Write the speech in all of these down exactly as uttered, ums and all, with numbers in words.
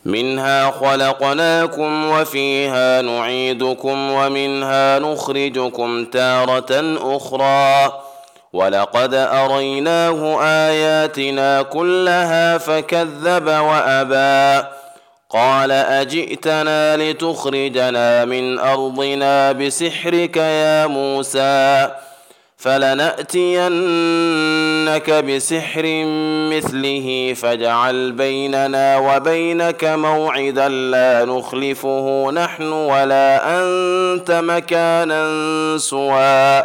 منها خلقناكم وفيها نعيدكم ومنها نخرجكم تارة أخرى ولقد أريناه آياتنا كلها فكذب وأبى قال أجئتنا لتخرجنا من أرضنا بسحرك يا موسى فلنأتينك بسحر مثله فاجعل بيننا وبينك موعدا لا نخلفه نحن ولا أنت مكانا سوى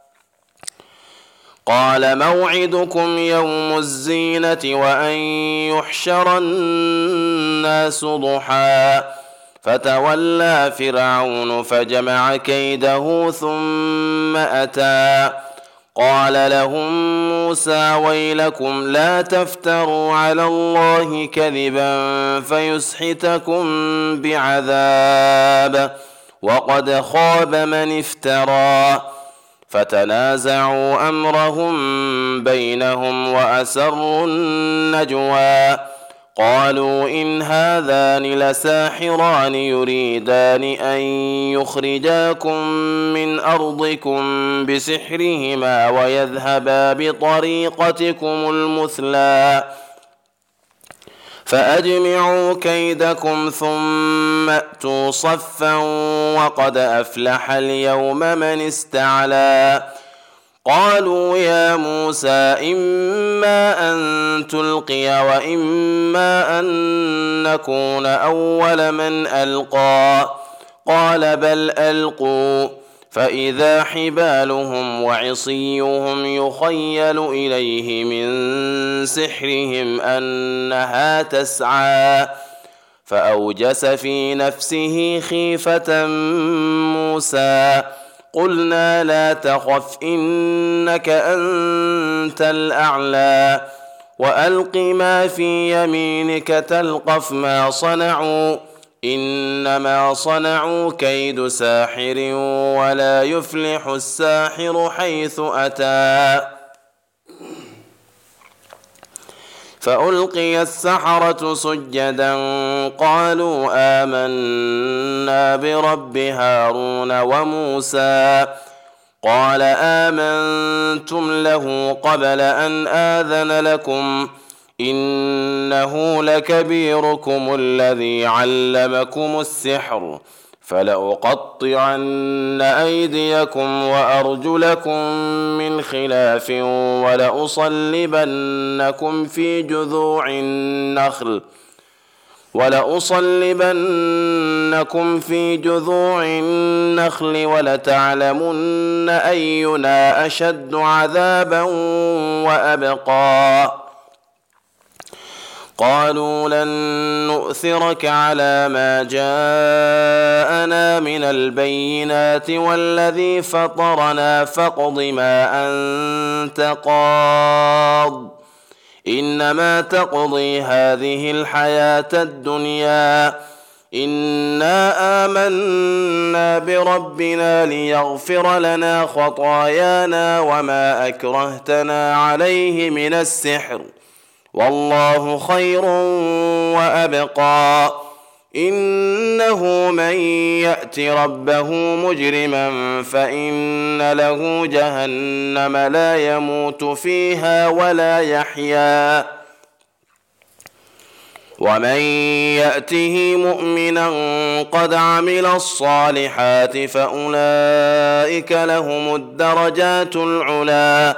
قال موعدكم يوم الزينة وأن يحشر الناس ضحى فتولى فرعون فجمع كيده ثم أتى قال لهم موسى ويلكم لا تفتروا على الله كذبا فيسحتكم بعذاب وقد خاب من افترى فتنازعوا أمرهم بينهم وأسروا النجوى قالوا إن هذان لساحران يريدان أن يخرجاكم من أرضكم بسحرهما ويذهبا بطريقتكم المثلى فأجمعوا كيدكم ثم أتوا صفا وقد أفلح اليوم من استعلى قالوا يا موسى إما أن تلقي وإما أن نكون أول من ألقى قال بل ألقوا فإذا حبالهم وعصيهم يخيل إليه من سحرهم أنها تسعى فأوجس في نفسه خيفة موسى قلنا لا تخف إنك أنت الأعلى وألق ما في يمينك تلقف ما صنعوا إنما صنعوا كيد ساحر ولا يفلح الساحر حيث أتى فألقي السحرة سجدا قالوا آمنا برب هارون وموسى قال آمنتم له قبل أن آذن لكم إنه لكبيركم الذي علمكم السحر فلأقطعن أيديكم وأرجلكم من خلاف ولأصلبنكم في جذوع النخل ولأصلبنكم في جذوع النخل ولتعلمن أينا أشد عذابا وأبقى قالوا لن نؤثرك على ما جاءنا من البينات والذي فطرنا فاقض ما أنت قاض إنما تقضي هذه الحياة الدنيا إنا آمنا بربنا ليغفر لنا خطايانا وما أكرهتنا عليه من السحر والله خير وأبقى إنه من يأت ربه مجرما فإن له جهنم لا يموت فيها ولا يحيا ومن يأته مؤمنا قد عمل الصالحات فأولئك لهم الدرجات العلى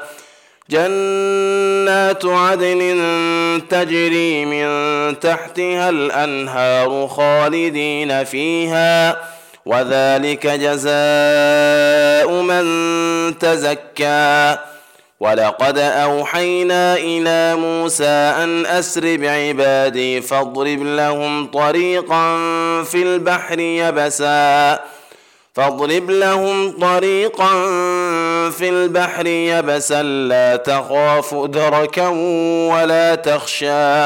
جنات عدن تجري من تحتها الأنهار خالدين فيها وذلك جزاء من تزكى ولقد أوحينا إلى موسى أن أسر بعبادي فاضرب لهم طريقا في البحر يبسا فاضرب لهم طريقا في البحر يبسا لا تخاف دركا ولا تخشى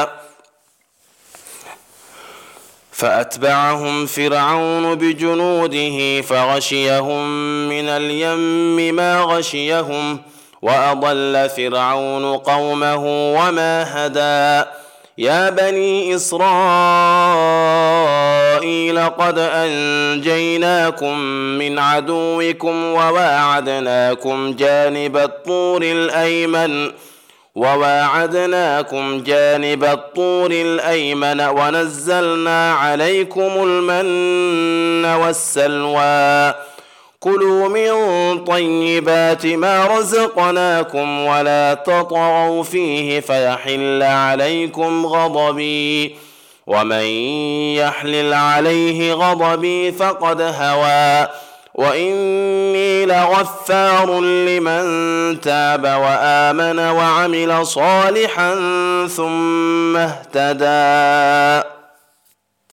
فأتبعهم فرعون بجنوده فغشيهم من اليم ما غشيهم وأضل فرعون قومه وما هدى يا بني إسرائيل قد أنجيناكم من عدوكم وواعدناكم جانب الطور الأيمن وواعدناكم جانب الطور الأيمن ونزلنا عليكم المن والسلوى كلوا من طيبات ما رزقناكم ولا تطغوا فيه فيحل عليكم غضبي ومن يحلل عليه غضبي فقد هوى وإني لغفار لمن تاب وآمن وعمل صالحا ثم اهتدى.